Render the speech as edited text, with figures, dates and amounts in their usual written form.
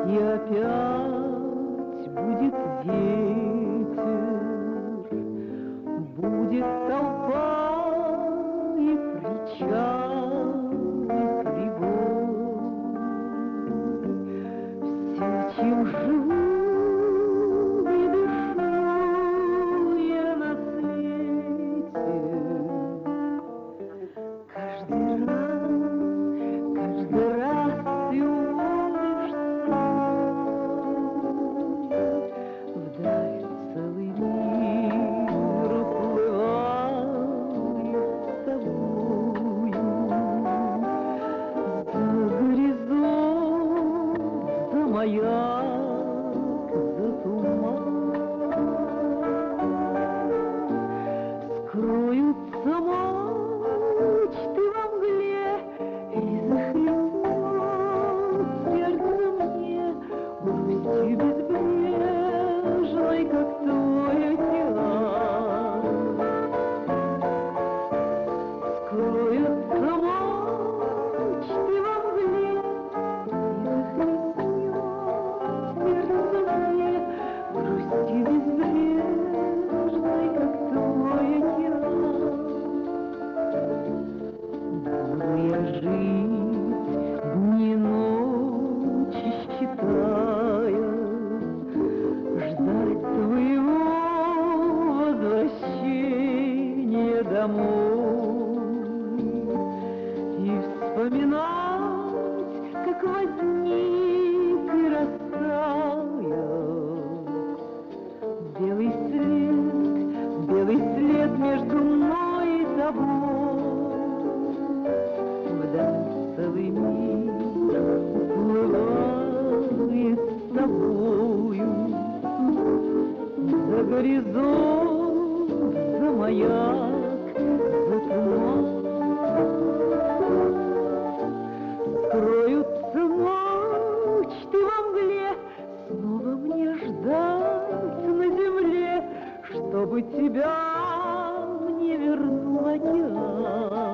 И опять будет ветер, будет толпа и причал, и прибой. Все, чем живу и дышу я на свете, каждый раз ты уводишь вдаль целый мир уплывает с тобою. За горизонт, за маяк, за туман скроются мечты во мгле, и захлестнет сердце мне грустью безбрежной, как твой океан. Скроются мечты во мгле, и захлестнет сердце мне грустью безбрежной, как твой океан. Буду я жить дни и ночи считая, ждать твоего возвращения домой и вспоминать, как возник и растаял белый след между мной и тобой. Вдаль целый мир уплывает с тобою. За горизонт, за маяк, за туман скроются мечты во мгле. Снова мне ждать на земле, чтобы тебя мне вернул океан.